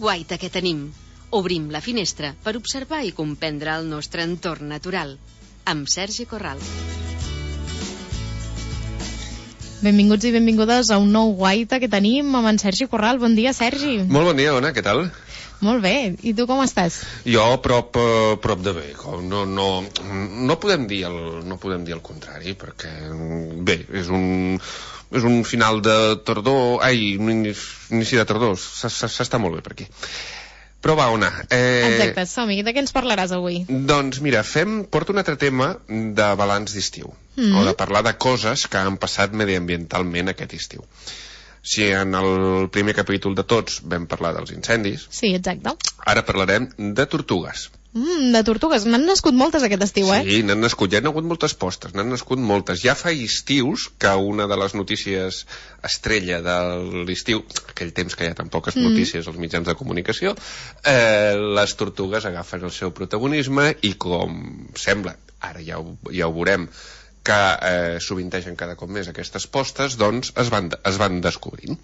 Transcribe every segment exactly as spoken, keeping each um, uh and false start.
guaita que tenim. Obrim la finestra per observar i comprendre el nostre entorn natural. Amb Sergi Corral. Benvinguts i benvingudes a un nou guaita que tenim amb en Sergi Corral. Bon dia, Sergi. Molt bon dia, Ona, què tal? Molt bé, i tu com estàs? Jo prop, eh, prop de bé, no, no, no, podem dir el, no podem dir el contrari, perquè bé, és un, és un final de tardor, ai, un inici de tardor, s'està molt bé per aquí. Però va, Ona. Eh... Exacte, som-hi, de què ens parlaràs avui? Doncs mira, fem, porto un altre tema de balanç d'estiu, mm-hmm. o de parlar de coses que han passat mediambientalment aquest estiu. Si en el primer capítol de tots vam parlar dels incendis, sí, exacte. Ara parlarem de tortugues. Mm, de tortugues, n'han nascut moltes aquest estiu, eh? Sí, n'han nascut, ja n'han hagut moltes postes, n'han nascut moltes. Ja fa estius que una de les notícies estrella de l'estiu, aquell temps que hi ha tan poques mm. notícies als mitjans de comunicació, eh, les tortugues agafen el seu protagonisme i com sembla, ara ja ho, ja ho veurem, que eh, sovintegen cada cop més aquestes postes, doncs es van, es van descobrint.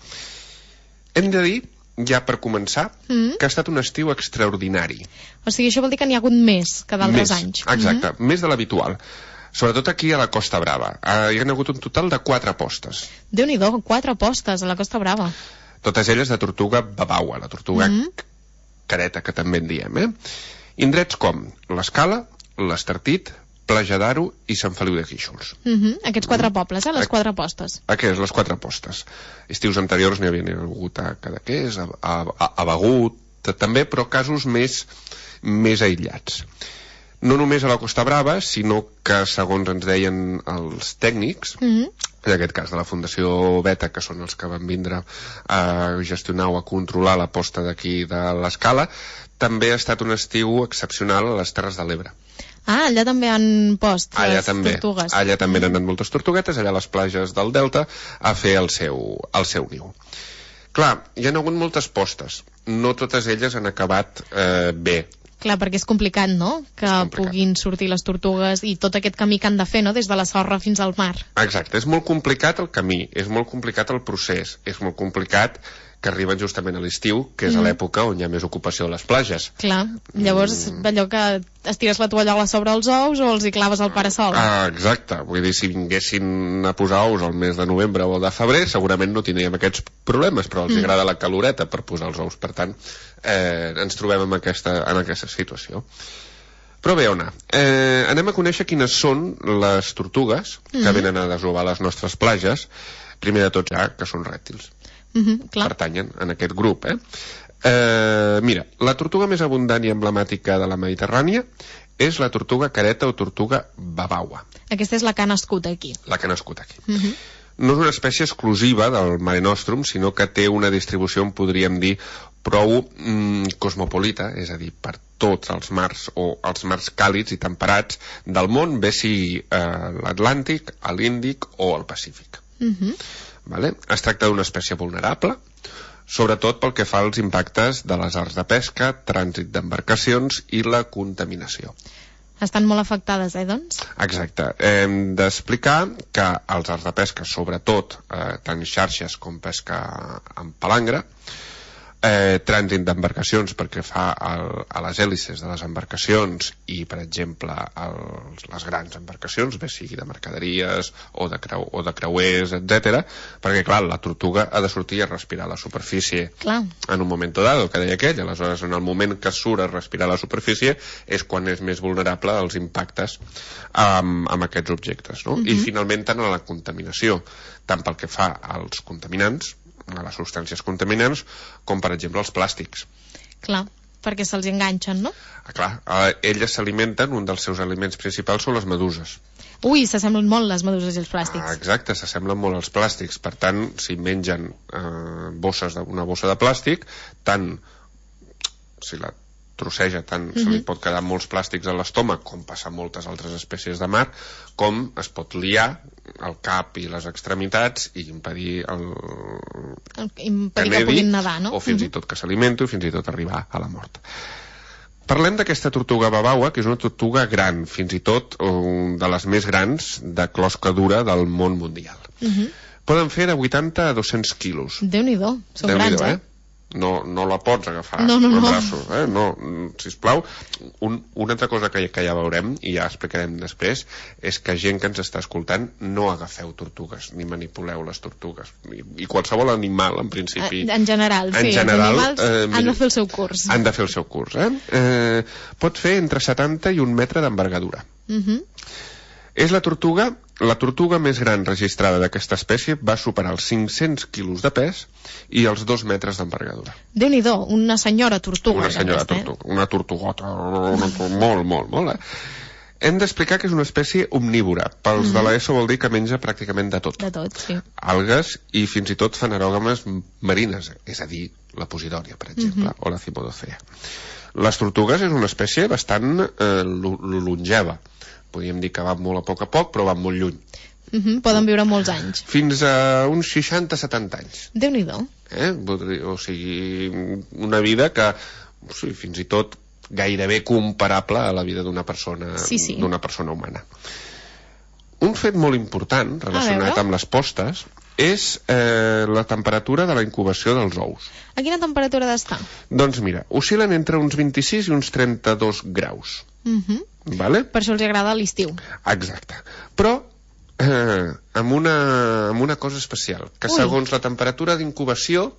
Hem de dir, ja per començar, mm. que ha estat un estiu extraordinari. O sigui, això vol dir que n'hi ha hagut més que d'altres anys. Exacte, mm-hmm. més de l'habitual. Sobretot aquí a la Costa Brava. Eh, hi ha hagut un total de quatre postes. Déu-n'hi-do, quatre postes a la Costa Brava. Totes elles de tortuga babaua, la tortuga mm-hmm. careta, que també en diem. Eh? Indrets com l'Escala, l'Estartit, Plaja d'Aro i Sant Feliu de Guíxols. Uh-huh. Aquests quatre pobles, eh? Les a... quatre postes. Aquests, les quatre postes. Estius anteriors n'hi havia hagut a Cadaqués, a, a, a, a Begut, també, però casos més, més aïllats. No només a la Costa Brava, sinó que, segons ens deien els tècnics, uh-huh. en aquest cas de la Fundació Beta, que són els que van vindre a gestionar o a controlar la posta d'aquí de l'Escala, també ha estat un estiu excepcional a les Terres de l'Ebre. Ah, allà també han post les allà també, tortugues. Allà també han anat moltes tortuguetes, allà a les plages del Delta, a fer el seu, el seu niu. Clar, hi ha hagut moltes postes. No totes elles han acabat eh, bé. Clar, perquè és complicat, no?, que puguin sortir les tortugues i tot aquest camí que han de fer, no?, des de la sorra fins al mar. Exacte, és molt complicat el camí, és molt complicat el procés, és molt complicat que arriben justament a l'estiu, que és mm. a l'època on hi ha més ocupació de les plages. Clar, llavors mm. allò que estires la tovallola sobre els ous o els hi claves al parasol. Ah, exacte, vull dir, si vinguessin a posar ous al mes de novembre o de febrer, segurament no tindríem aquests problemes, però els mm. agrada la caloreta per posar els ous, per tant, eh, ens trobem en aquesta, en aquesta situació. Però bé, Ona, eh, anem a conèixer quines són les tortugues mm. que venen a desovar les nostres plages, primer de tot ja, que són rèptils. Mm-hmm, clar. Pertanyen en aquest grup, eh? Eh, mira, la tortuga més abundant i emblemàtica de la Mediterrània és la tortuga careta o tortuga babaua. Aquesta és la que ha nascut aquí. La que ha nascut aquí. Mm-hmm. No és una espècie exclusiva del Mare Nostrum, sinó que té una distribució, en podríem dir, prou mm, cosmopolita, és a dir, per tots els mars o els mars càlids i temperats del món, bé sigui eh, l'Atlàntic, l'Índic o el Pacífic. Mm-hmm. Vale? Es tracta d'una espècie vulnerable, sobretot pel que fa als impactes de les arts de pesca, trànsit d'embarcacions i la contaminació. Estan molt afectades, eh, doncs? Exacte. Hem d'explicar que els arts de pesca, sobretot, eh, tant xarxes com pesca amb palangre, eh, trànsit d'embarcacions perquè fa el, a les hèlices de les embarcacions i, per exemple, els, les grans embarcacions, bé sigui de mercaderies o de, creu, o de creuers, etcètera, perquè, clar, la tortuga ha de sortir a respirar a la superfície clar. En un moment dado, que deia aquell, aleshores en el moment que surt a respirar a la superfície és quan és més vulnerable als impactes amb, amb aquests objectes, no? Mm-hmm. I finalment tant a la contaminació, tant pel que fa als contaminants, a les substàncies contaminants, com per exemple els plàstics. Clar, perquè se'ls enganxen, no? Ah, clar, eh, elles s'alimenten, un dels seus aliments principals són les meduses. Ui, s'assemblen molt les meduses i els plàstics. Ah, exacte, s'assemblen molt als plàstics, per tant, si mengen eh, bosses de, una bossa de plàstic, tant si la trosseja, tant mm-hmm. se li pot quedar molts plàstics a l'estómac, com passa a moltes altres espècies de mar, com es pot liar el cap i les extremitats i impedir el, el impedir que, que puguin nedar, no? O fins mm-hmm. i tot que s'alimenti, o fins i tot arribar a la mort. Parlem d'aquesta tortuga babaua, que és una tortuga gran, fins i tot de les més grans de closca dura del món mundial. Mm-hmm. Poden fer de vuitanta a dos-cents quilos. Déu-n'hi-do, són Déu-n'hi-do, grans, eh? eh? no, no la pots agafar no, no, amb no. braços, eh? No, sisplau. Un, una altra cosa que, que ja veurem i ja explicarem després és que gent que ens està escoltant, no agafeu tortugues ni manipuleu les tortugues, i, i qualsevol animal en principi, en general, en sí, general, els animals eh, han de fer el seu curs han de fer el seu curs eh? Eh, pot fer entre setanta i un metre d'envergadura. uh -huh. És la tortuga, la tortuga més gran registrada d'aquesta espècie, va superar els cinc-cents quilos de pes i els dos metres d'envergadura. Déu-n'hi-do, una senyora tortuga. Una senyora aquesta, tortuga, eh? Una tortugota, una, molt, molt, molt, eh? Hem d'explicar que és una espècie omnívora. Pels mm-hmm. de l'ESO vol dir que menja pràcticament de tot. De tot, sí. Algues i fins i tot fanerògames marines, és a dir, la posidòria, per exemple, mm-hmm. o la cimodocea. Les tortugues és una espècie bastant eh, longeva. Podríem dir que van molt a poc a poc, però van molt lluny. Uh -huh, poden viure molts anys. Fins a uns seixanta a setanta anys. Déu-n'hi-do. Eh? O sigui, una vida que, o sigui, fins i tot gairebé comparable a la vida d'una persona, sí, sí. d'una persona humana. Un fet molt important relacionat amb les postes és eh, la temperatura de la incubació dels ous. A quina temperatura ha d'estar? Doncs mira, oscil·len entre uns vint-i-sis i uns trenta-dos graus. Uh -huh. Vale? Per això els agrada l'estiu. Exacte. Però eh, amb, una, amb una cosa especial, que Ui. segons la temperatura d'incubació,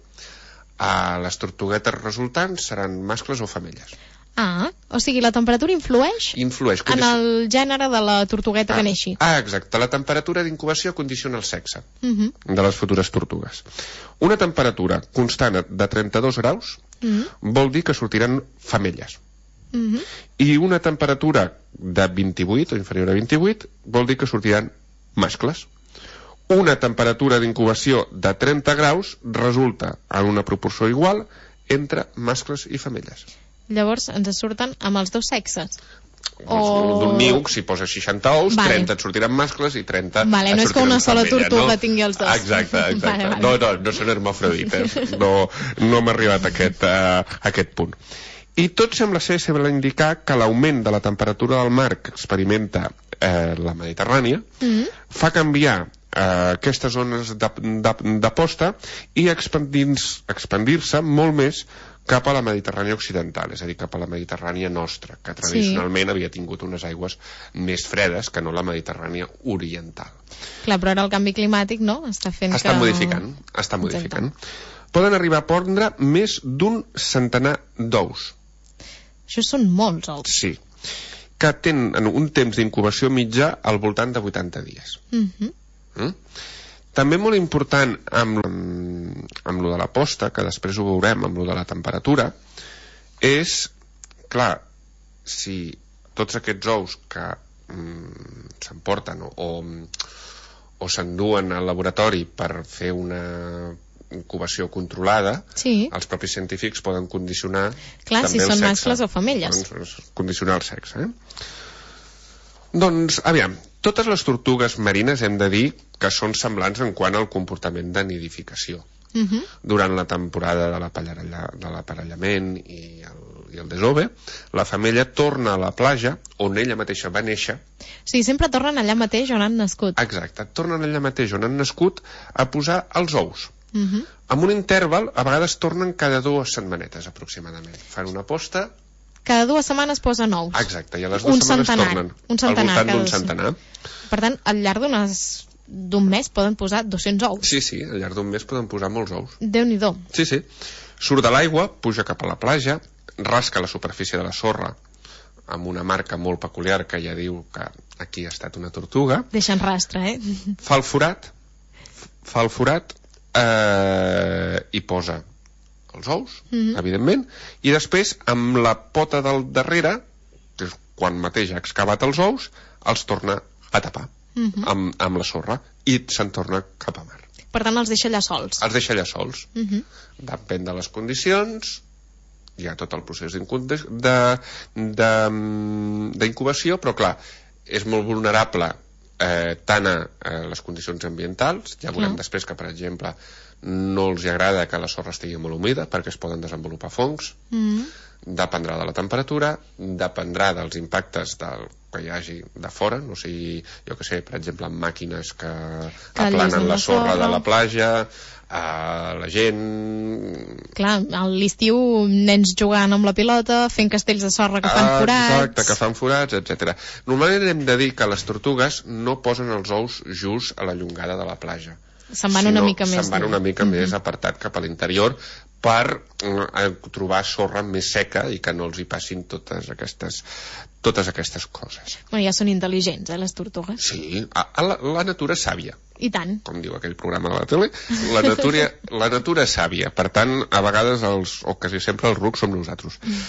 eh, les tortuguetes resultants seran mascles o femelles. Ah, o sigui, la temperatura influeix, influeix en el gènere de la tortugueta ah, que neixi. Ah, exacte. La temperatura d'incubació condiciona el sexe uh -huh. de les futures tortugues. Una temperatura constant de trenta-dos graus uh -huh. vol dir que sortiran femelles. Uh -huh. I una temperatura de vint-i-vuit o inferior a vint-i-vuit vol dir que sortiran mascles. Una temperatura d'incubació de trenta graus resulta en una proporció igual entre mascles i femelles. Llavors ens surten amb els dos sexes. O... d'un niu, si poses seixanta ous, vale. trenta et sortiran mascles i trenta vale, no és que una sola femelles, tortuga no? tingui els dos. Exacte, exacte. Vale, vale. No, no, no són hermafrodites. No, no hem arribat a aquest, uh, a aquest punt. I tot sembla ser, sembla indicar que l'augment de la temperatura del mar que experimenta eh, la Mediterrània mm-hmm. fa canviar eh, aquestes zones de, de, de posta i expandir-se expandir molt més cap a la Mediterrània occidental, és a dir, cap a la Mediterrània nostra, que tradicionalment sí. havia tingut unes aigües més fredes que no la Mediterrània oriental. Clar, però ara el canvi climàtic, no?, està fent està que... Modificant, està modificant. Poden arribar a pondre més d'un centenar d'ous. Això són molts ous. Sí, que tenen un temps d'incubació mitjà al voltant de vuitanta dies. Mm-hmm. Mm? També molt important amb, amb lo de la posta, que després ho veurem, amb lo de la temperatura, és, clar, si tots aquests ous que mm, s'emporten o, o, o s'enduen al laboratori per fer una incubació controlada, sí. els propis científics poden condicionar clar, també si el són sexe. mascles o femelles. Poden condicionar el sexe, eh? Doncs, aviam, totes les tortugues marines hem de dir que són semblants en quant al comportament de nidificació. Uh-huh. Durant la temporada de l'aparellament i, el, i el desove, la femella torna a la platja on ella mateixa va néixer. Sí, sempre tornen allà mateix on han nascut. Exacte, tornen allà mateix on han nascut a posar els ous. Uh-huh. Amb un interval, a vegades tornen cada dues setmanetes aproximadament. Fan una posta... Cada dues setmanes posen ous. Exacte, i a les dues un setmanes centenar, tornen un centenar, al voltant d'un centenar. Per tant, al llarg d'unes d'un mes poden posar dos-cents ous. Sí, sí, al llarg d'un mes poden posar molts ous. Déu-n'hi-do. Sí, sí. Surt de l'aigua, puja cap a la platja, rasca la superfície de la sorra amb una marca molt peculiar que ja diu que aquí ha estat una tortuga. Deixen rastre, eh? Fa el forat, fa el forat eh, i posa els ous, mm-hmm. evidentment, i després amb la pota del darrere, que és quan mateix ha excavat els ous, els torna a tapar mm-hmm. amb, amb la sorra i se'n torna cap a mar. Per tant, els deixa allà sols. Els deixa allà sols. Mm-hmm. Depèn de les condicions, hi ha tot el procés d'incubació, però clar, és molt vulnerable eh, tant a eh, les condicions ambientals, ja veurem clar. Després que, per exemple, no els agrada que la sorra estigui molt humida perquè es poden desenvolupar fongs, mm. dependrà de la temperatura, dependrà dels impactes del que hi hagi de fora, no sigui, jo que sé, per exemple, amb màquines que, que aplanen la sorra, sorra de la platja, Uh, la gent... Clar, a l'estiu nens jugant amb la pilota, fent castells de sorra que fan ah, forats... Exacte, que fan forats, etcètera. Normalment hem de dir que les tortugues no posen els ous just a la llongada de la platja. Se'n van una mica més... Se'n van una mica mm -hmm. més apartat cap a l'interior per eh, trobar sorra més seca i que no els hi passin totes aquestes, totes aquestes coses. Bueno, ja són intel·ligents, eh, les tortugues. Sí, a, a la, la natura és sàvia. I tant. Com diu aquell programa de la tele, la natura, la natura és sàvia. Per tant, a vegades, els, o quasi sempre, els rucs som nosaltres. Mm.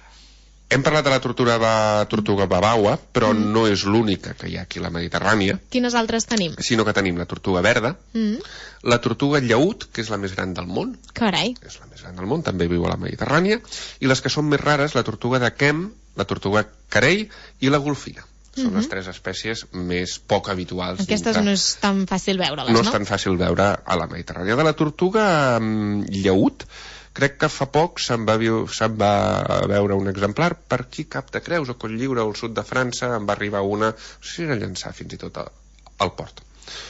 Hem parlat de la tortuga, ba, tortuga babaua, però mm. no és l'única que hi ha aquí a la Mediterrània. Quines altres tenim? Sinó que tenim la tortuga verda, mm. la tortuga llaüt, que és la més gran del món. Carai. És la més gran del món, també viu a la Mediterrània. I les que són més rares, la tortuga de Kem, la tortuga carei i la golfina. Són mm -hmm. les tres espècies més poc habituals. Aquestes dintre. No és tan fàcil veure-les, no? No és tan fàcil veure a la Mediterrània. De la tortuga um, llaüt, crec que fa poc se'n va, se va veure un exemplar per aquí Cap de Creus o Cotlliure al sud de França, en va arribar una, no sé si era llançar fins i tot a, al port.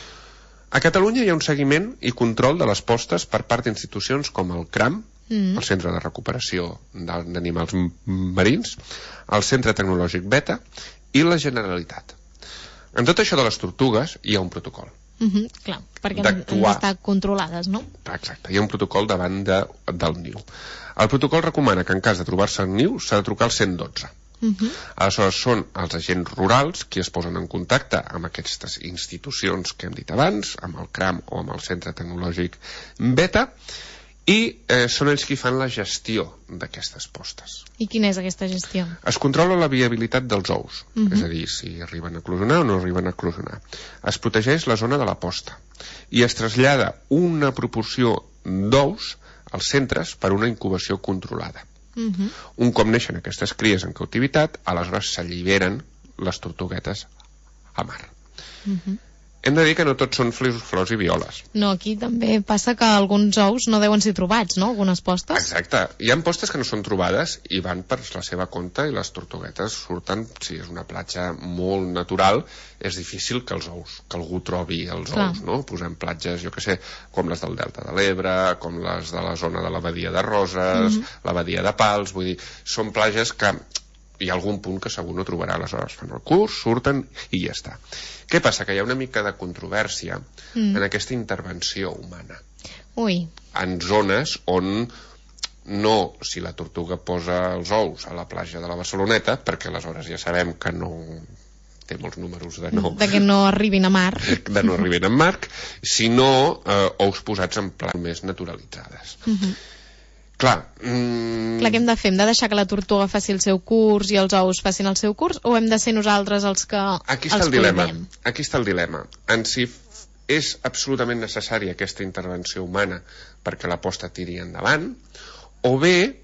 A Catalunya hi ha un seguiment i control de les postes per part d'institucions com el CRAM, mm. el Centre de Recuperació d'Animals Marins, el Centre Tecnològic Beta i la Generalitat. En tot això de les tortugues hi ha un protocol. Mm-hmm, clar, perquè han d'estar controlades, no? Exacte, hi ha un protocol davant de, del niu. El protocol recomana que en cas de trobar-se al niu s'ha de trucar al cent dotze. Mm-hmm. Aleshores són els agents rurals qui es posen en contacte amb aquestes institucions que hem dit abans, amb el CRAM o amb el Centre Tecnològic Beta, i eh, són ells qui fan la gestió d'aquestes postes. I quina és aquesta gestió? Es controla la viabilitat dels ous, uh-huh. és a dir, si arriben a eclosionar o no arriben a eclosionar. Es protegeix la zona de la posta i es trasllada una proporció d'ous als centres per una incubació controlada. Uh-huh. Un cop neixen aquestes cries en cautivitat, aleshores s'alliberen les tortuguetes a mar. Uh-huh. Hem de dir que no tots són flors i violes. No, aquí també passa que alguns ous no deuen ser trobats, no? Algunes postes. Exacte. Hi ha postes que no són trobades i van per la seva compte i les tortuguetes surten, si és una platja molt natural, és difícil que els ous, que algú trobi els Clar. ous, no? Posem platges, jo que sé, com les del Delta de l'Ebre, com les de la zona de la Badia de Roses, mm-hmm. la Badia de Pals, vull dir, són platges que hi ha algun punt que segur no trobarà, aleshores fan el curs, surten i ja està. Què passa? Que hi ha una mica de controvèrsia mm. en aquesta intervenció humana. Ui. En zones on no si la tortuga posa els ous a la platja de la Barceloneta, perquè aleshores ja sabem que no té molts números de no... De que no arribin a mar. De no arribin a mar, sinó eh, ous posats en plan més naturalitzades. Mm-hmm. Clar, mm... Clar, què hem de fer? Hem de deixar que la tortuga faci el seu curs i els ous facin el seu curs, o hem de ser nosaltres els que Aquí està els el dilema. Aquí està el dilema. En si és absolutament necessària aquesta intervenció humana perquè la posta tiri endavant, o bé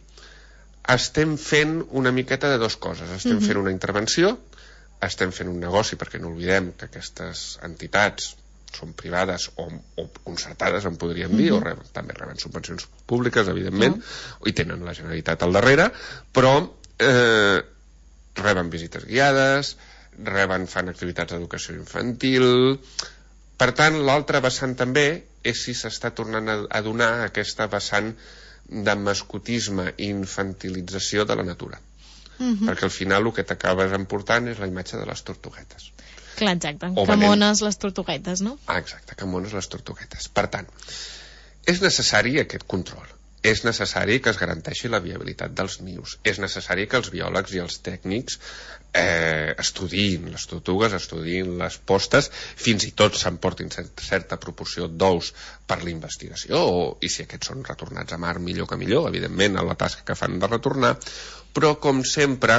estem fent una miqueta de dues coses. Estem mm-hmm. fent una intervenció, estem fent un negoci, perquè no oblidem que aquestes entitats són privades o, o concertades, en podríem dir, mm-hmm. o reben, també reben subvencions públiques, evidentment, oh. i tenen la Generalitat al darrere, però eh, reben visites guiades, reben, fan activitats d'educació infantil. Per tant, l'altra vessant també és si s'està tornant a, a donar aquesta vessant de mascotisme i infantilització de la natura. Mm-hmm. Perquè al final el que t'acabes emportant és la imatge de les tortuguetes. Clar, exacte. O camones les tortuguetes, no? Ah, exacte, camones les tortuguetes. Per tant, és necessari aquest control. És necessari que es garanteixi la viabilitat dels nius. És necessari que els biòlegs i els tècnics eh, estudiïn les tortugues, estudiïn les postes, fins i tot s'emportin certa proporció d'ous per la investigació, o, i si aquests són retornats a mar, millor que millor, evidentment, a la tasca que fan de retornar, però, com sempre,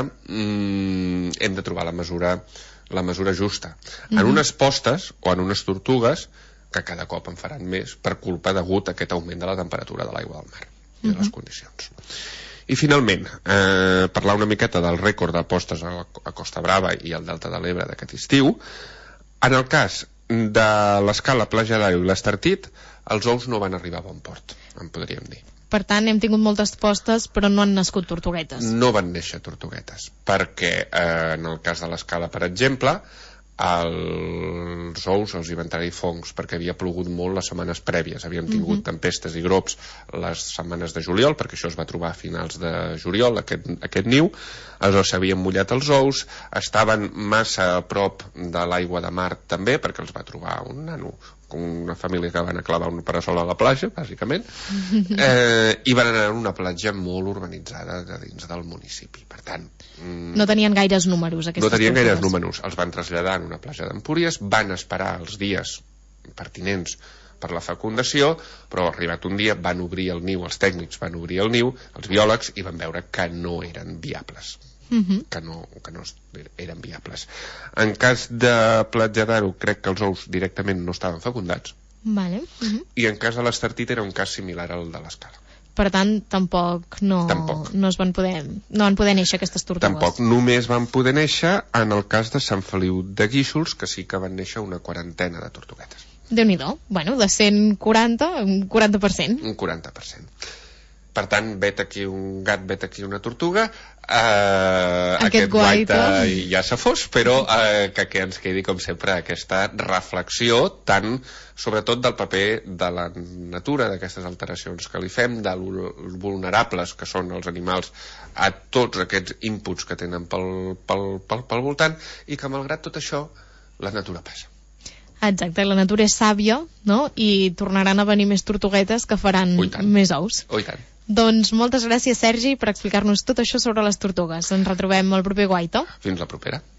mmm, hem de trobar la mesura la mesura justa. Mm-hmm. En unes postes o en unes tortugues que cada cop en faran més per culpa degut a aquest augment de la temperatura de l'aigua del mar i de les condicions. I finalment, eh, parlar una miqueta del rècord de postes a, a Costa Brava i al Delta de l'Ebre d'aquest estiu. En el cas de l'escala Platja d'Aro i l'Estartit, els ous no van arribar a bon port, en podríem dir. Per tant, hem tingut moltes postes, però no han nascut tortuguetes. No van néixer tortuguetes, perquè eh, en el cas de l'escala, per exemple, els ous els hi van entrar-hi fongs perquè havia plogut molt les setmanes prèvies, havíem tingut Mhm. tempestes i grops les setmanes de juliol, perquè això es va trobar a finals de juliol, aquest, aquest niu. Aleshores s'havien mullat els ous, estaven massa a prop de l'aigua de mar també, perquè els va trobar un nano, una família que van a clavar un parasol a la platja, bàsicament, eh, i van anar a una platja molt urbanitzada de dins del municipi. Per tant, mm, No tenien gaires números, aquestes no tenien gaires tortugues. números. Els van traslladar en una platja d'Empúries, van esperar els dies pertinents per la fecundació, però arribat un dia van obrir el niu, els tècnics van obrir el niu, els biòlegs, i van veure que no eren viables. Mhm. que no, que no eren viables. En cas de platja d'Aro, crec que els ous directament no estaven fecundats, Vale. Mhm. i en cas de l'estartit era un cas similar al de l'escala. Per tant, tampoc no, Tampoc. no es van poder, no van poder néixer aquestes tortugues. Tampoc, només van poder néixer en el cas de Sant Feliu de Guíxols, que sí que van néixer una quarantena de tortuguetes. Déu-n'hi-do. Bueno, de cent quaranta, un quaranta per cent. Un quaranta per cent. Per tant, vet aquí un gat, vet aquí una tortuga, eh, Aquest aquest guaita. guaita ja se fos, però eh, que, que ens quedi, com sempre, aquesta reflexió tant, sobretot, del paper de la natura, d'aquestes alteracions que li fem, de lo vulnerables que són els animals a tots aquests inputs que tenen pel, pel, pel, pel voltant, i que, malgrat tot això, la natura passa. Exacte, la natura és sàvia, no? I tornaran a venir més tortuguetes que faran Ui, tant. més ous. Oh, i tant. Doncs moltes gràcies, Sergi, per explicar-nos tot això sobre les tortugues. Ens retrobem al proper Guaito. Fins la propera.